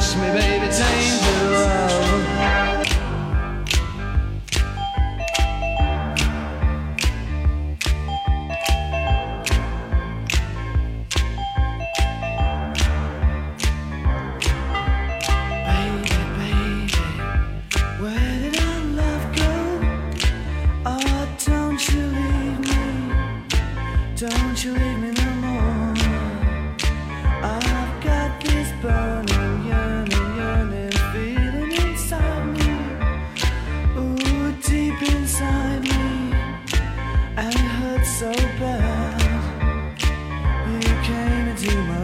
kiss me, baby, tainted love. Don't you leave me no more. I've got this burning, yearning feeling inside me. Ooh, deep inside me. And it hurts so bad. You came into my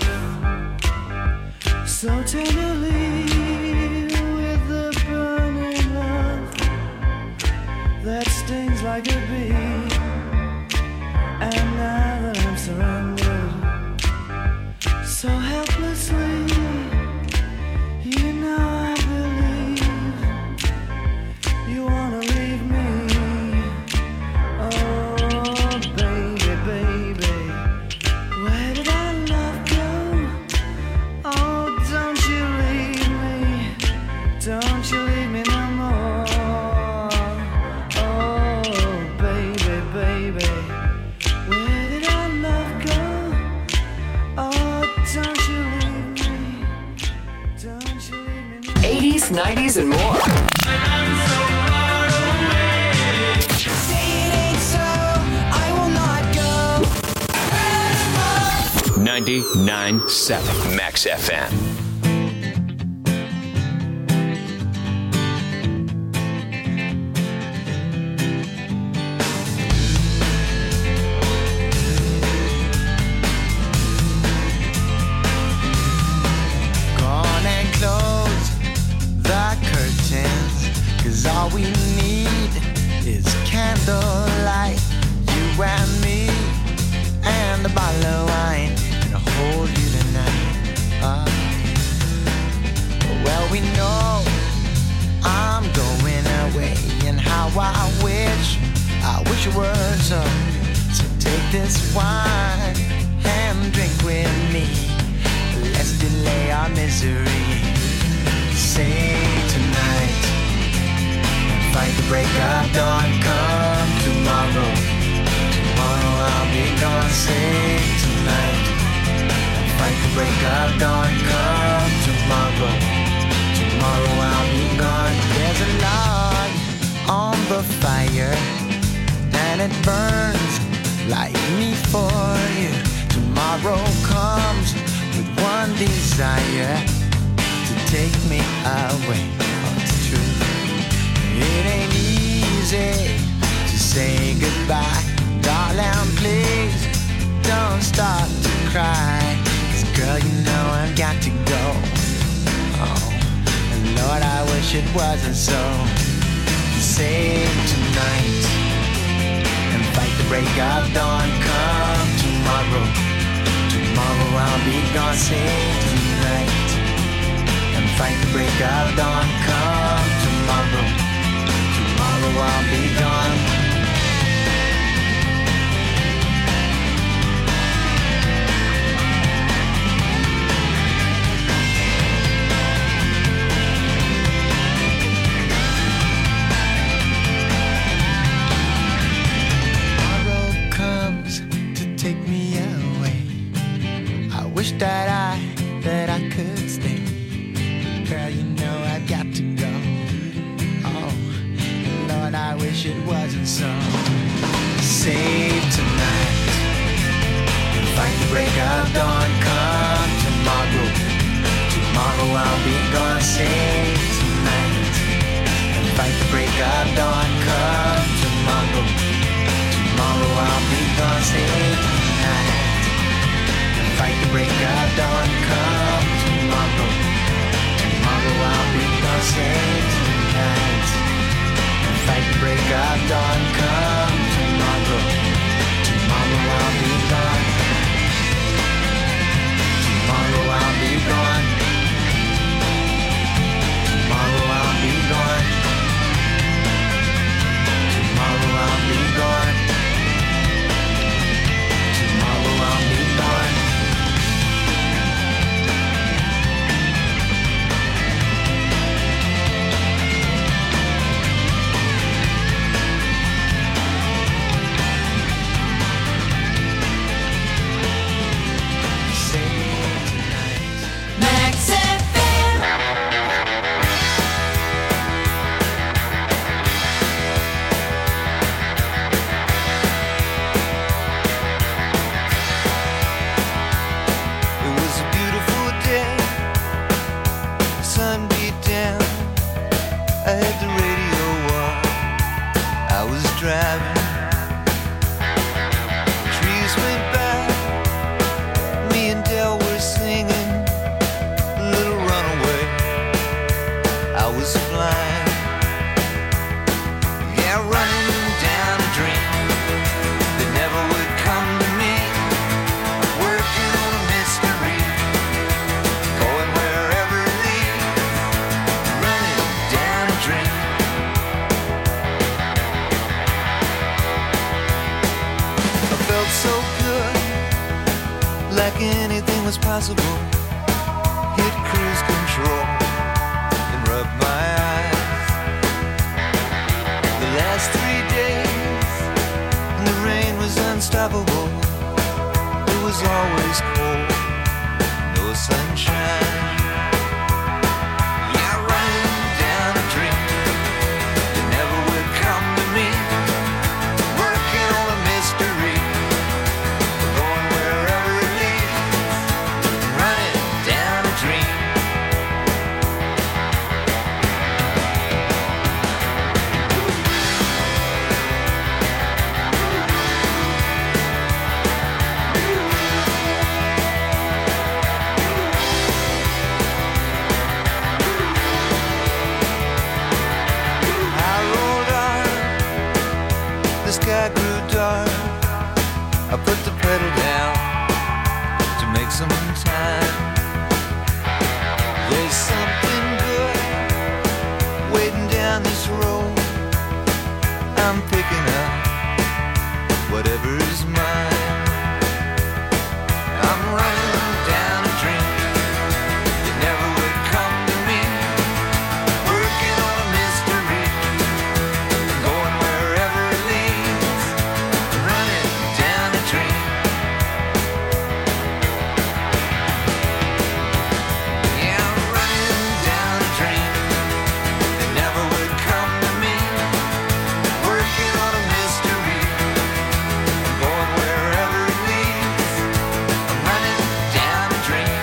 life so tenderly, with the burning love that stings like a bee. And now that I'm surrounded so helplessly, you know I believe you wanna leave me. Oh, baby, baby, where did our love go? Oh, don't you leave me, don't you leave me no more. Oh, baby, baby, 80s, 90s, and more. 99.7 Max FM. All we need is candlelight, you and me, and a bottle of wine, and I'll hold you tonight. Well, we know I'm going away, and how I wish it were so. So take this wine and drink with me. Let's delay our misery. Say tonight, fight the break of dawn, come tomorrow. Tomorrow I'll be gone, sing tonight. Fight the break of dawn, come tomorrow. Tomorrow I'll be gone. There's a log on the fire, and it burns like me for you. Tomorrow comes with one desire, to take me away. Oh, it's true. It ain't easy to say goodbye. Darling, please don't start to cry. 'Cause girl, you know I've got to go. Oh, and Lord, I wish it wasn't so. Save tonight and fight the break of dawn. Come tomorrow. Tomorrow I'll be gone. Save tonight and fight the break of dawn. Come tomorrow. Tomorrow I'll be gone. Tomorrow comes to take me away. I wish that I could stay. Girl, you know I've got to go. Lord, I wish it wasn't so. Save tonight, fight the break of dawn. Come tomorrow. Tomorrow I'll be gone. Save tonight and fight the break of dawn. Come tomorrow. Tomorrow I'll be gone. Save tonight and fight the break of dawn. Come tomorrow. Tomorrow I'll be gone. Save tonight. Fight the break of dawn, come tomorrow. Tomorrow I'll be gone. Tomorrow I'll be gone. Tomorrow I'll be gone. Tomorrow I'll be gone. Tomorrow I'll be gone. was always cold, no sunshine. Yeah, running down a dream that never would come to me. Working on a mystery, going wherever it leads. Running down a dream. The sky grew dark. I put the pedal down to make some time. There's something good waiting down this road. I'm picking up whatever is mine. I'm running down a dream that never would come to me. Working on a mystery, going wherever it leads. Running down a dream. Yeah, I'm running down a dream that never would come to me. Working on a mystery, going wherever it leads. I'm running down a dream.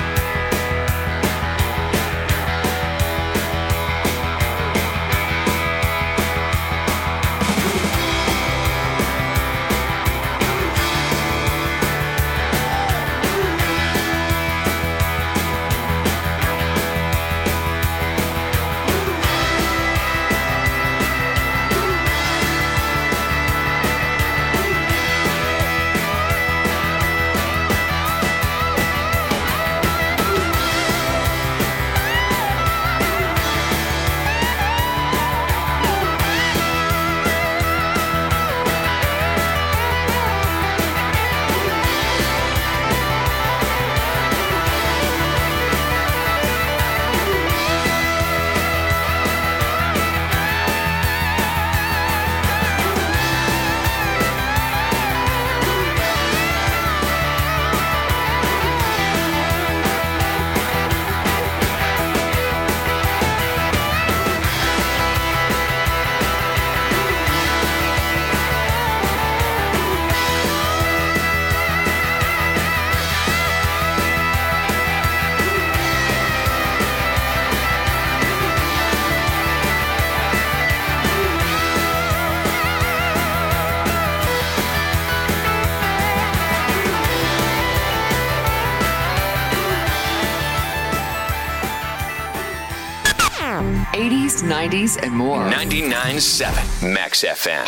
'80s, '90s, and more. 99.7 Max FM.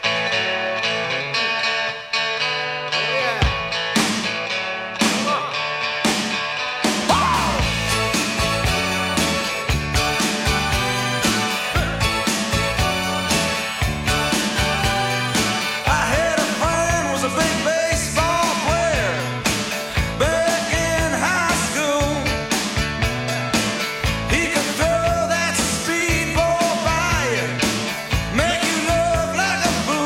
I had a friend was a big baseball player back in high school. He could throw that speedball by you, make you look like a fool.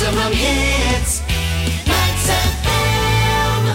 Maximum hits. Max FM.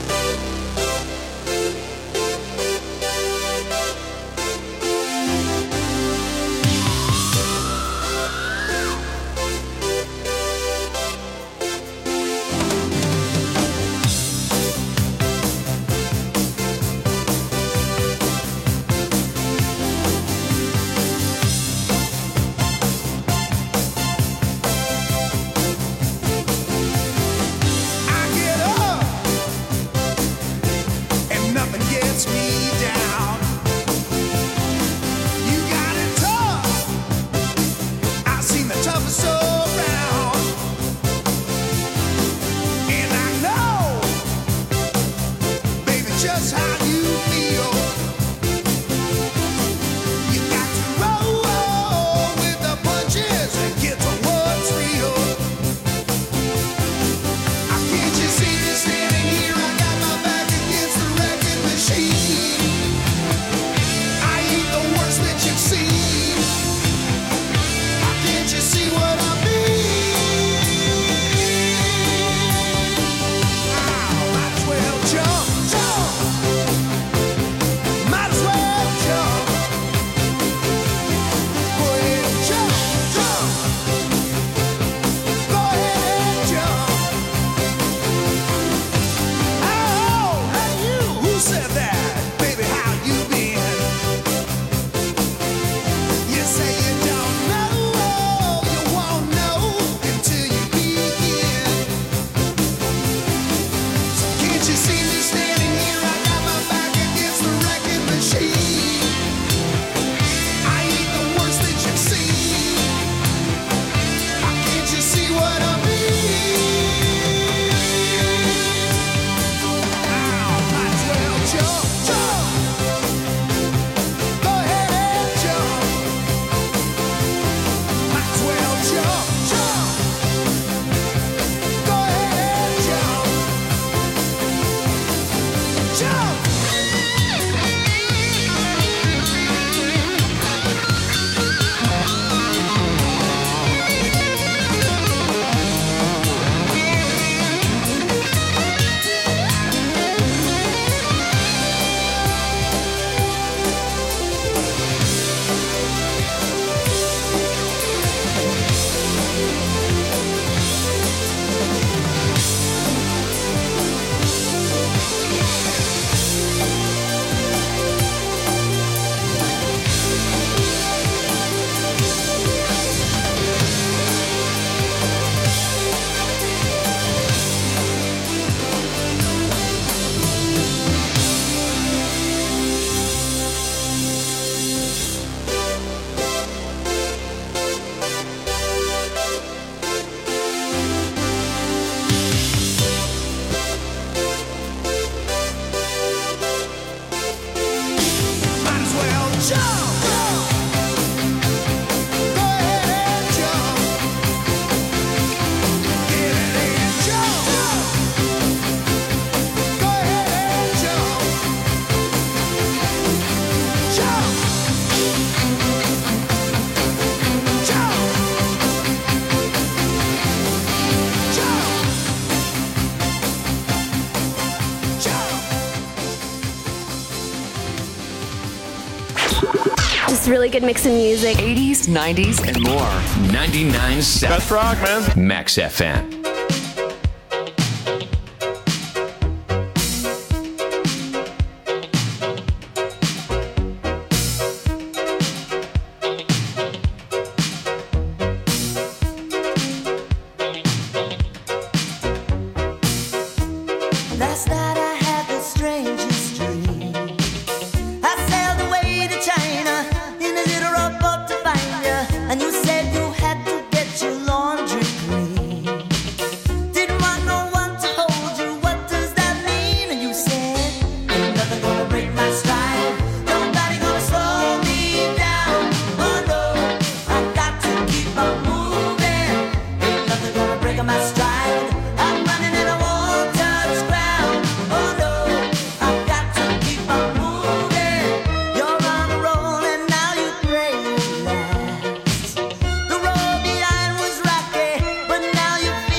Really good mix of music. 80s, 90s, and more. 99.7. That's rock, man. Max FM. Last night I had the strangest dream. I sailed away to China in a little rowboat to find you, and you said you had to get your laundry clean. Didn't want no one to hold you. What does that mean? And you said, ain't nothing gonna break my stride. Nobody gonna slow me down. Oh no, I've got to keep on moving. Ain't nothing gonna break my stride. I'm running and I won't touch ground. Oh no, I've got to keep on moving. You're on a roll and now you pray it lasts. The road behind was rocky, but now you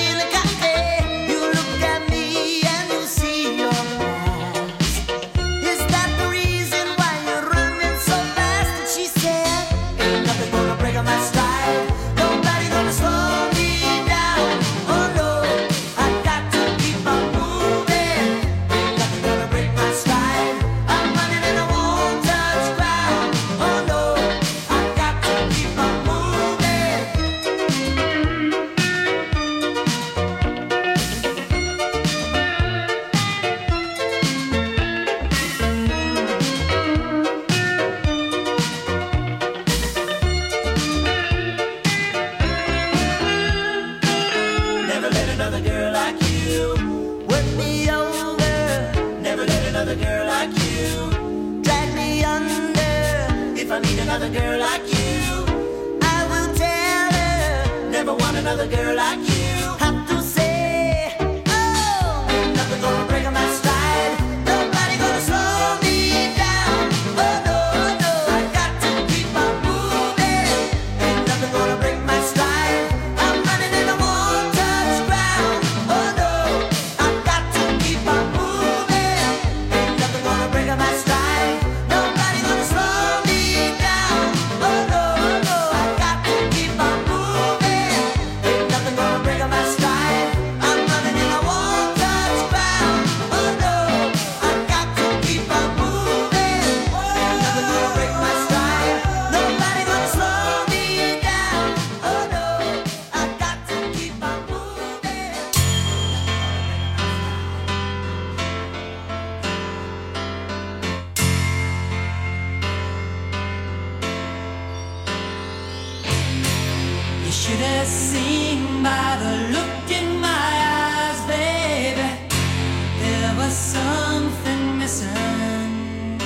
another girl like you. I will tell her, never want another girl like you. Have to say, oh, ain't nothing gonna break my stride. Nobody gonna slow me down. Oh no, no, I got to keep on moving. Ain't nothing gonna break my stride. I'm running and I won't touch ground. Oh no, I got to keep on moving. Ain't nothing gonna break my stride. Nobody gonna slow me down. Oh no, no, I got to keep on moving. Ain't nothing gonna break my stride. I'm running and I won't touch ground. Oh no, I got to keep on moving. Ain't nothing gonna break my stride. Nobody gonna slow me down. Oh no, I got to keep on moving. You should have seen by the look in my eyes, baby. There was something missing.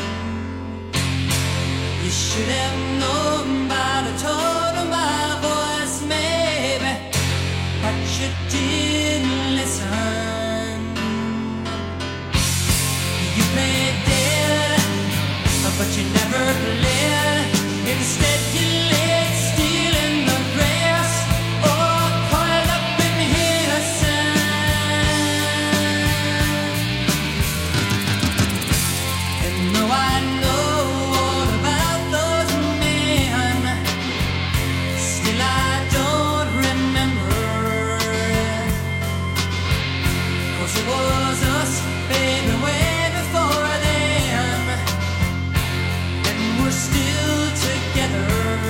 You should have known by the tone of my voice, maybe, but you didn't listen. You played dead, but you never played. Instead, you laid still in the grass, or coiled up in innocence. And though I know all about those men, still I don't remember. 'Cause it was us, baby, way before them, and we're still together.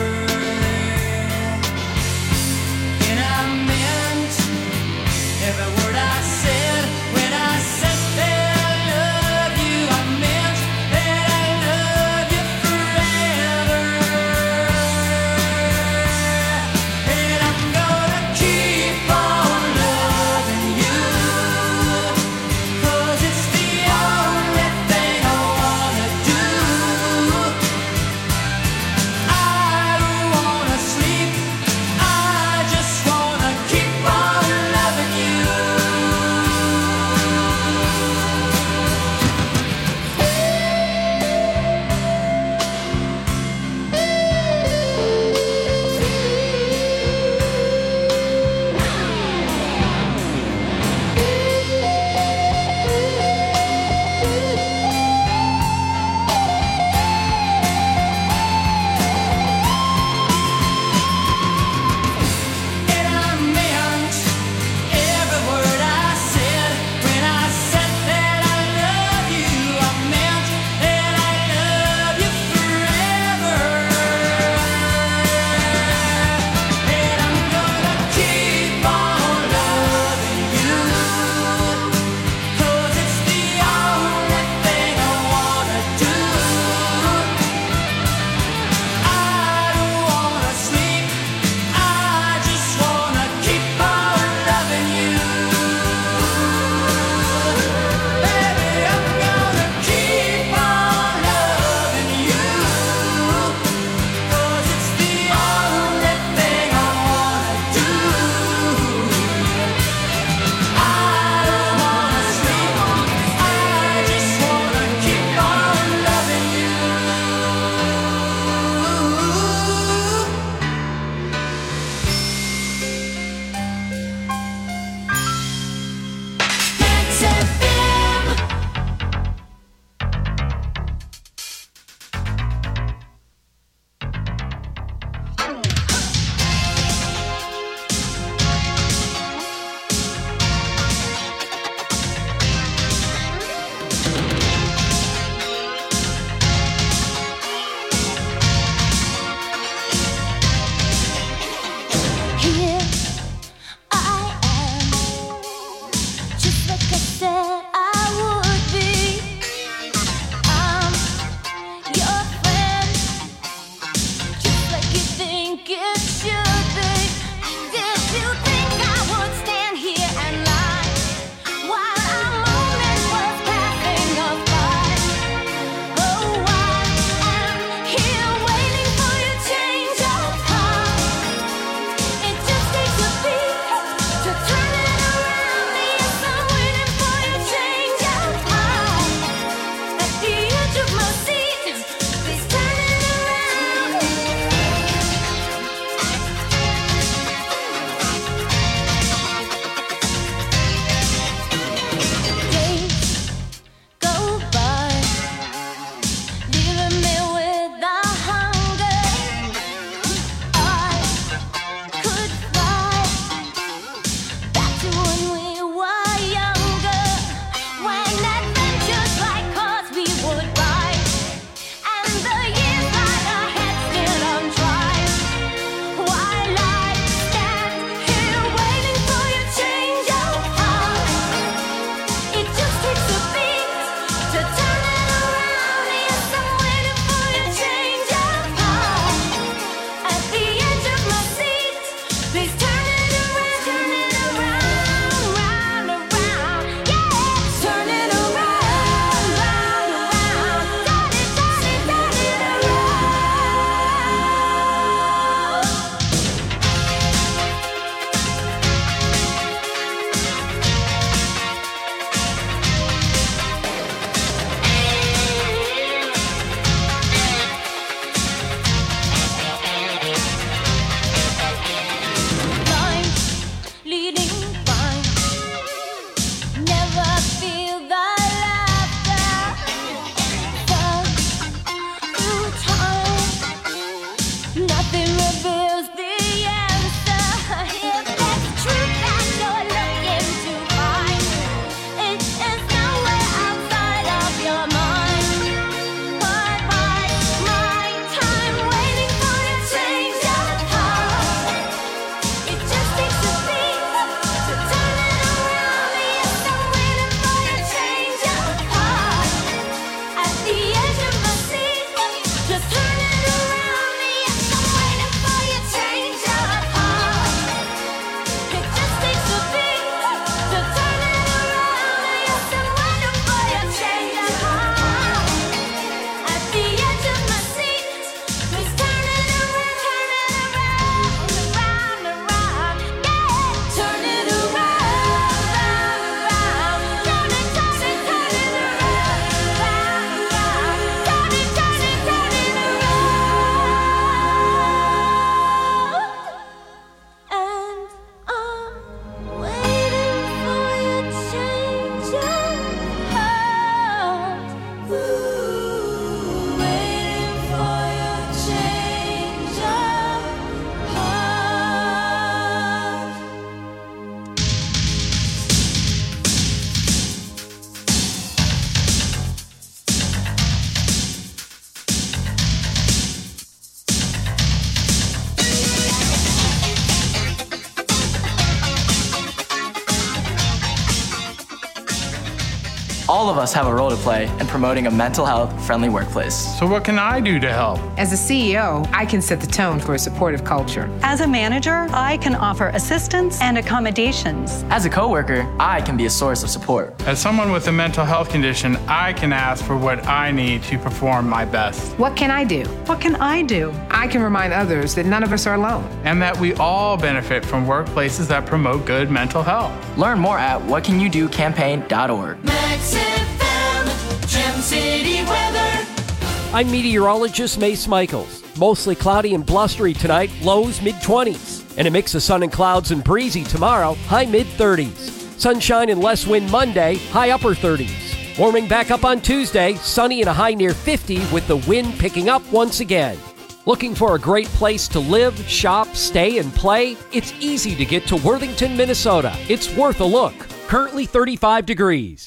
All of us have a role to play in promoting a mental health-friendly workplace. So what can I do to help? As a CEO, I can set the tone for a supportive culture. As a manager, I can offer assistance and accommodations. As a coworker, I can be a source of support. As someone with a mental health condition, I can ask for what I need to perform my best. What can I do? What can I do? I can remind others that none of us are alone. And that we all benefit from workplaces that promote good mental health. Learn more at whatcanyoudocampaign.org. Max FM, Gem City weather. I'm meteorologist Mace Michaels. Mostly cloudy and blustery tonight, lows mid-20s. And a mix of sun and clouds and breezy tomorrow, high mid-30s. Sunshine and less wind Monday, high upper 30s. Warming back up on Tuesday, sunny and a high near 50 with the wind picking up once again. Looking for a great place to live, shop, stay, and play? It's easy to get to Worthington, Minnesota. It's worth a look. Currently 35 degrees.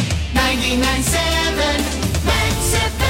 99.7 Max FM.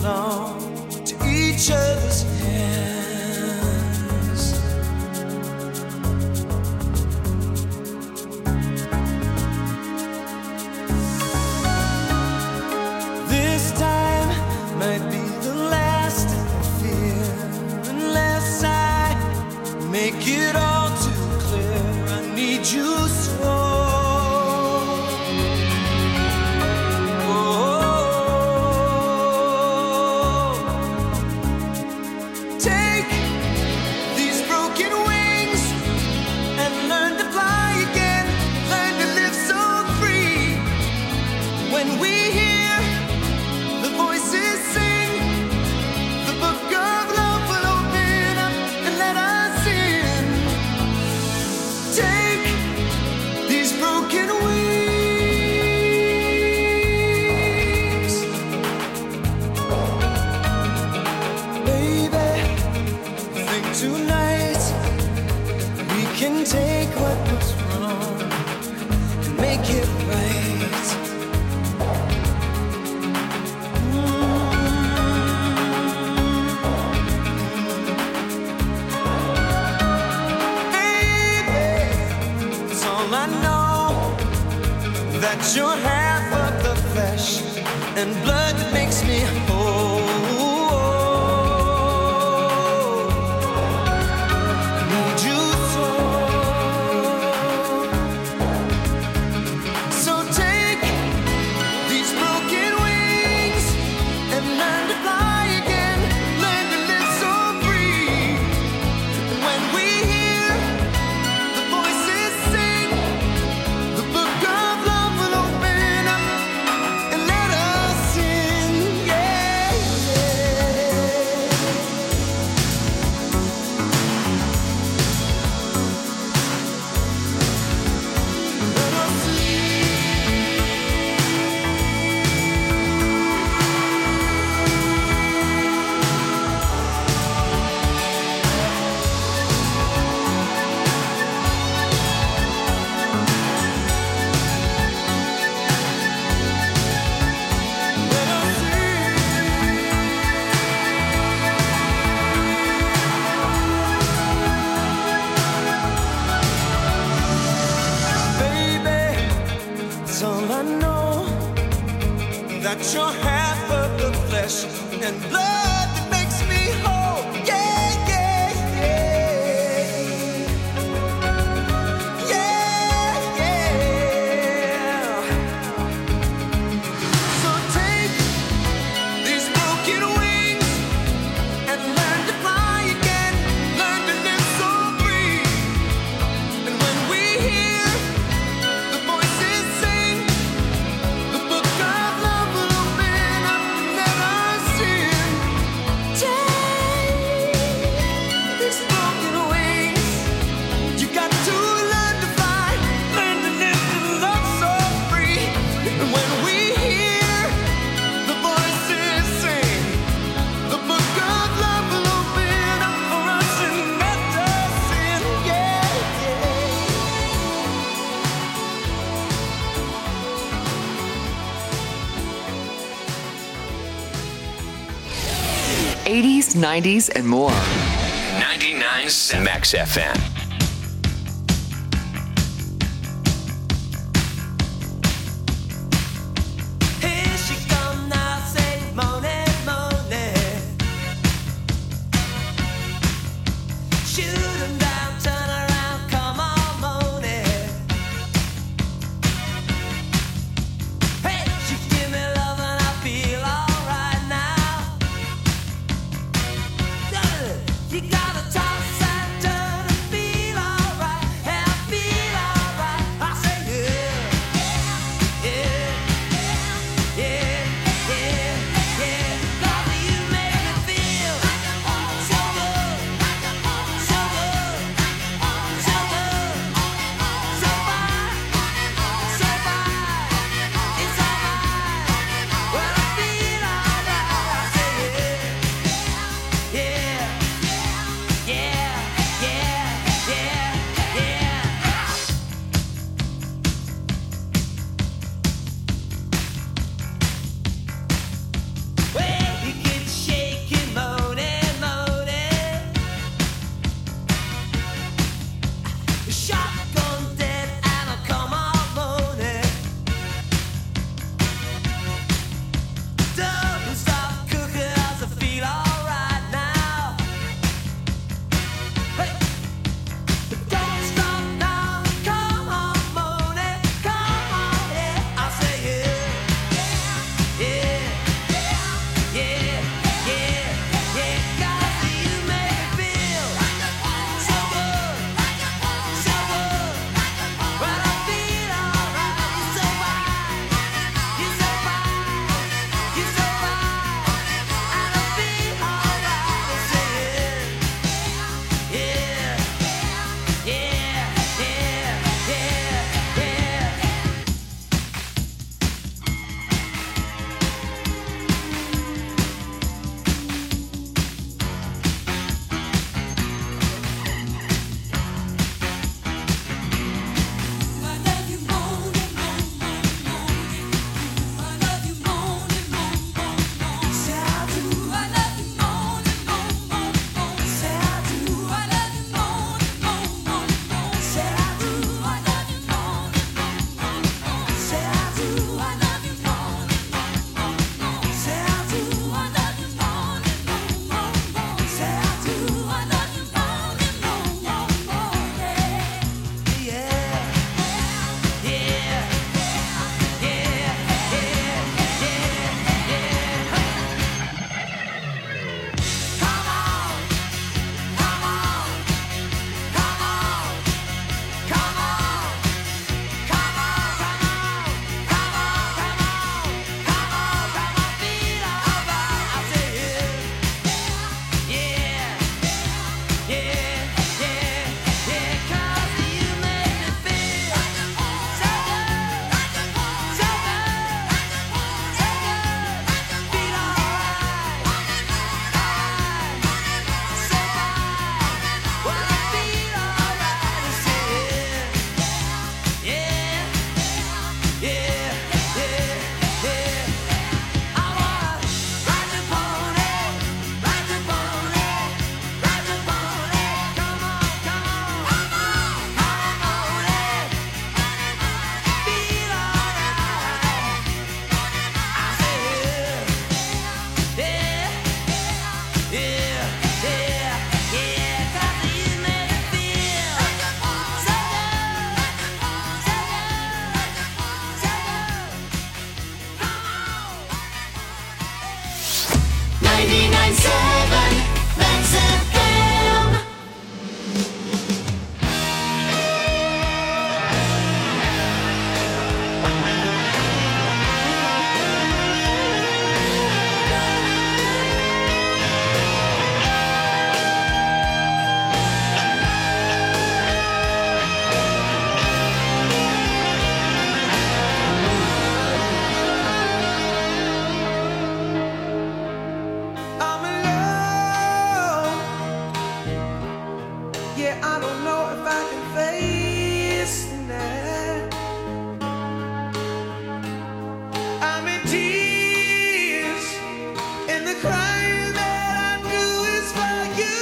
belong to each other's hands. This time might be the last I fear, unless I make it all too clear. I need you so. Take what was wrong and make it right. Baby, it's all I know, that you're half of the flesh and blood that makes me whole. That you're half of the flesh and blood that makes me whole. Yeah, yeah, yeah. Yeah, yeah. So take these broken wings and learn to fly again. Learn to live so free. And when we hear the voices sing, the book of love will open up and let us in. Take these broken wings. You got to learn to fly, learn to live and love so free. And when we hear the voices sing, the book of love will open up for us and let us in. Yeah, yeah. 80s, 90s, and more. 99.7 Max FM. here she come now, say moaning, moaning. Shoot 'em down, turn around, come on, moaning. Hey, she give me love and I feel alright now. You gotta toss and turn and feel. 99.7 Max FM. I'm alone. Yeah, I don't know if I can face the night. I'm in tears, and the crying that I do is for you.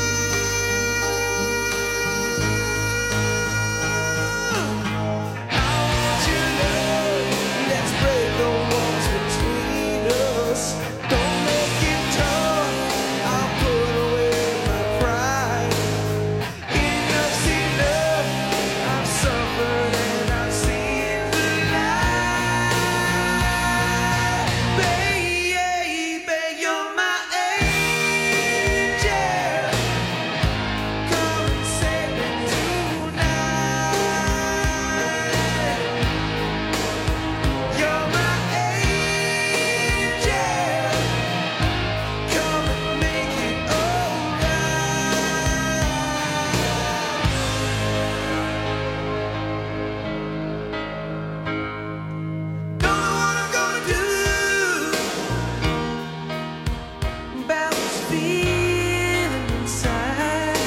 I want your love. Let's break the walls between us. Don't make it tough. I'll put away my pride. Enough's enough. I've suffered and I've seen the light. Baby, you're my angel. Come and save me tonight. You're my angel. Come and make it alright. Don't know what I'm gonna do about this feeling inside.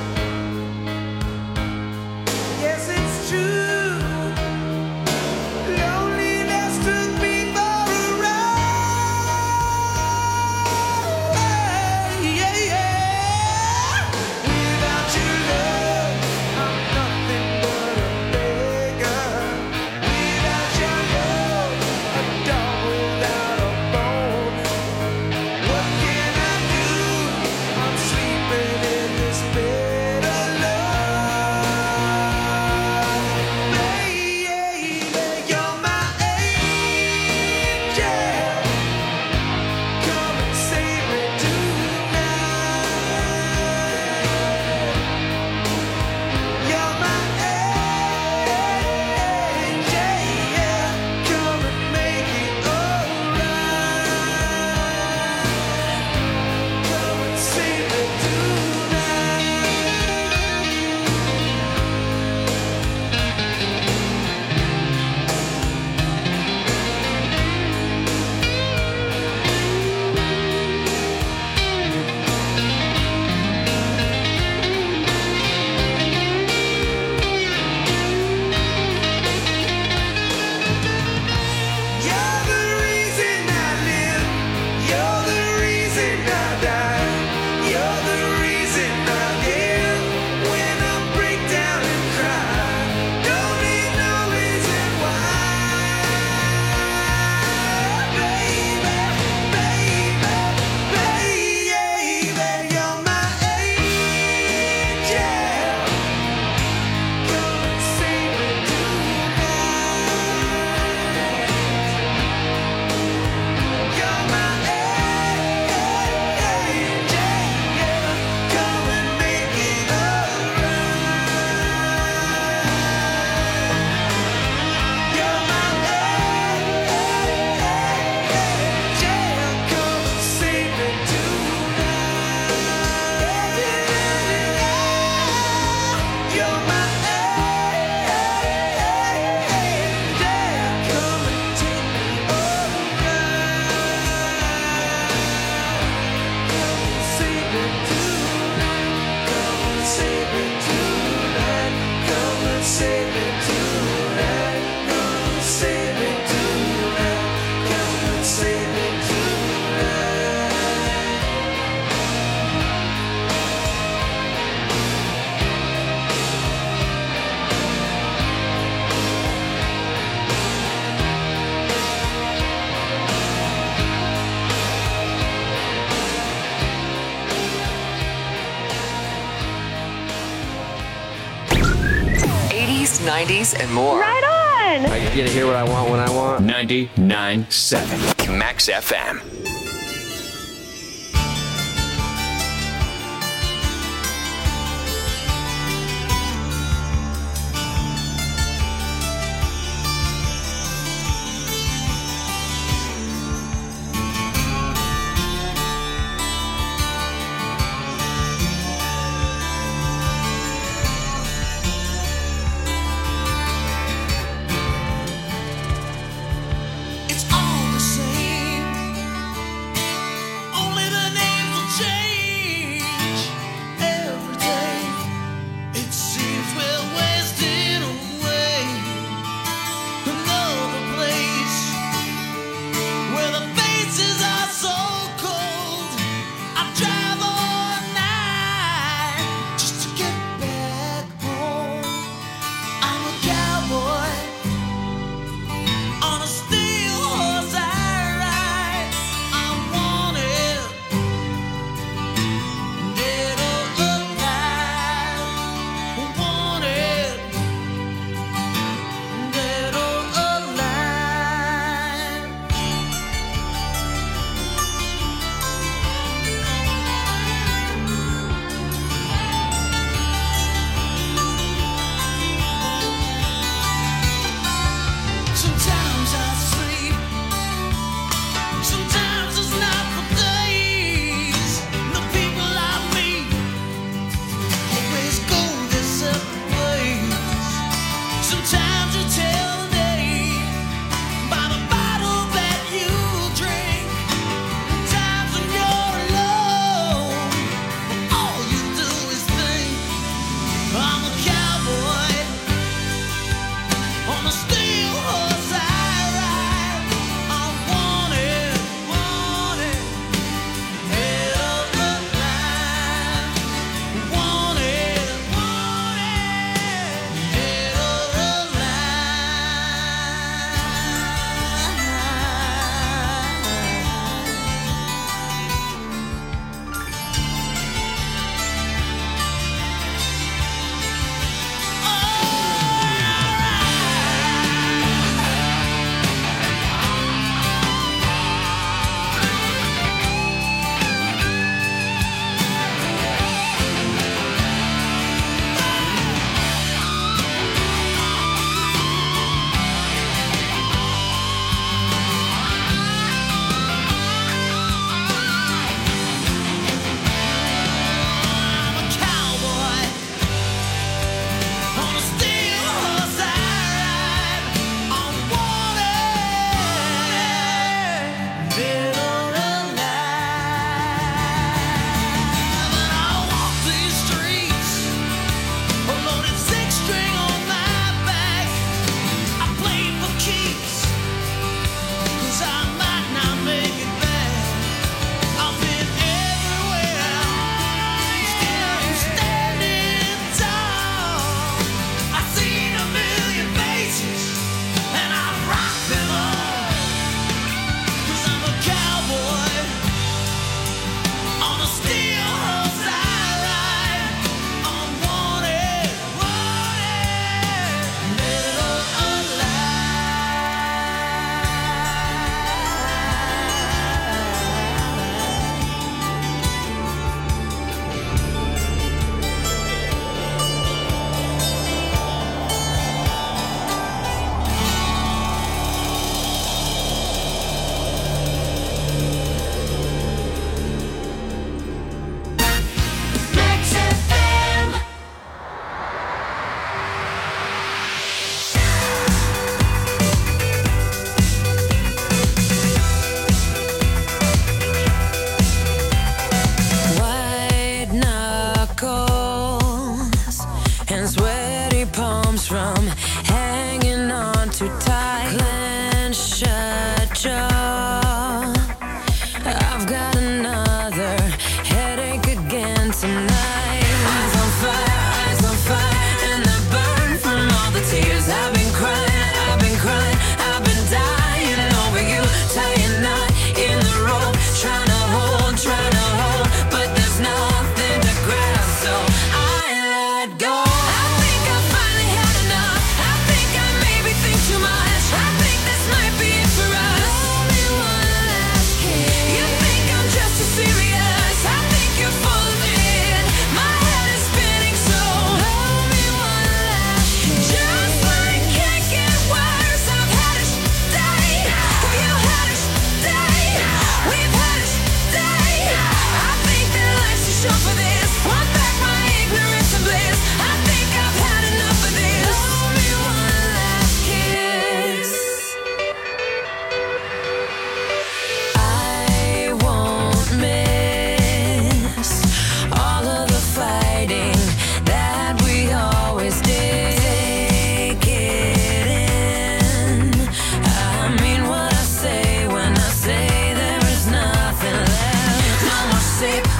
Yes, it's true. Loneliness took me for a ride. Yeah, yeah. Without your love, I'm nothing but a beggar. Without your love, a dog without a bone. What can I do? I'm sleeping in this bed alone. Baby, you're my angel. Come and save me tonight. You're my angel. Come and make it alright. Come and save me You're the reason I live. You're the reason I die. You're the reason I give when I break down and cry. Don't need no reason why. Baby, you're my angel. Come and save me tonight. You're my angel. Come and make it alright. You're my angel. Come and save me tonight. You're my angel. Come and take me Come and save me tonight. Come and save me tonight. Come and save me tonight. 80s, 90s, and more. Right on! I get to hear what I want when I want. 99.7 Max FM.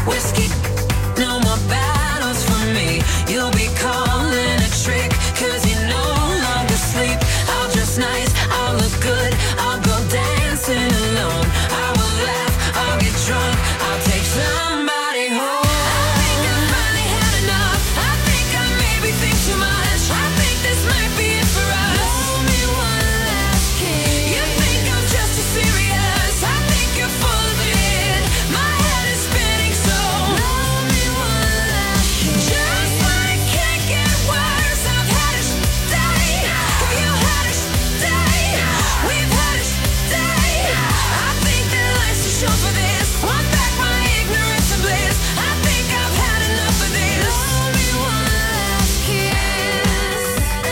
whiskey. No more battles for me. You'll be calling a trick, 'cause you no longer sleep. I'll dress nice, I'll look good, I'll go dancing alone. I will laugh, I'll get drunk, I'll take somebody home. I think I finally had enough. I think I maybe think too much. I think this might be it for us. Blow me one last kiss. You think I'm just too serious. I think you're full of it. My head is spinning, so blow me one last kiss. Just when it can't get worse, I've had a day. Have you had a day? We've had a day. I think that life's too short for this. Want back my ignorance and bliss. I think I've had enough of this. Blow me one last kiss.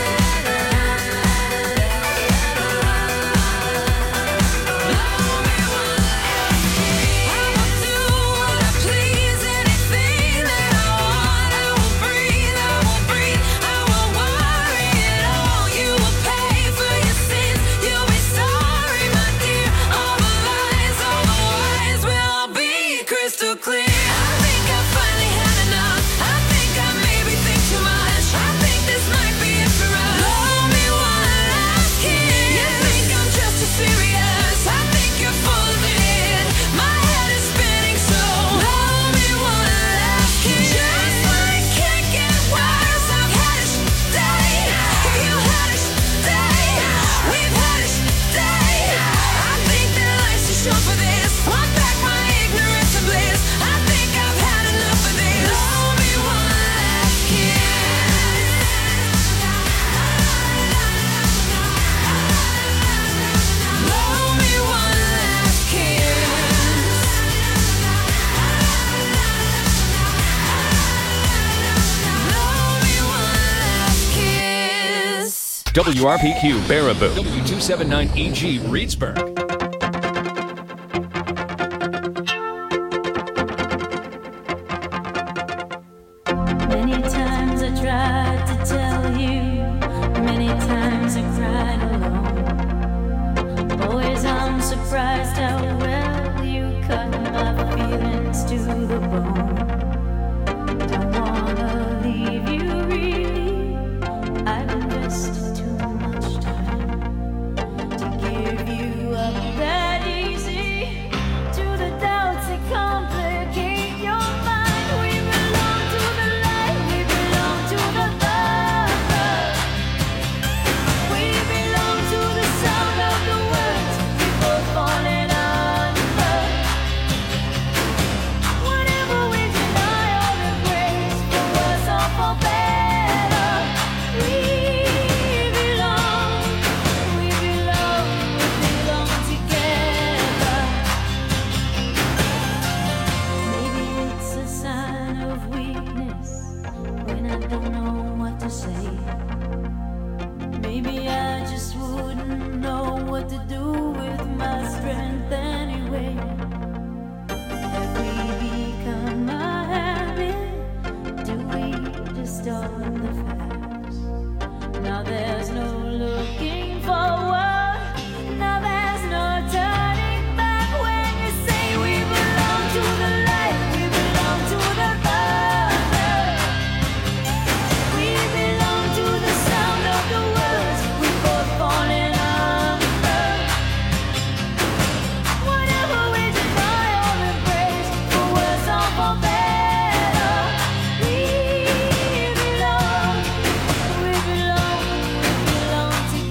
Blow me one last kiss. I will do what I please, anything that I want. I will breathe, I will breathe, I will worry at all. You will pay for your sins, you'll be sorry, my dear. All the lies, all the lies will be crystal clear. I think I finally had enough. I think I maybe think too much. I think this might be it for us. Blow me one last kiss. You think I'm just too serious. I think you're full of it. My head is spinning, so blow me one last kiss. Just when it can't get worse, I've had a day. Have you had a day? We've had a day. I think that life's too short for this. Want back my ignorance and bliss. I think I've had enough of this. Blow me one last kiss. Blow me one last kiss. Blow me one last kiss. WRPQ Baraboo. W279EG Reedsburg. Many times I tried to tell you, many times I cried alone. Always I'm surprised how well you cut my feelings to the bone.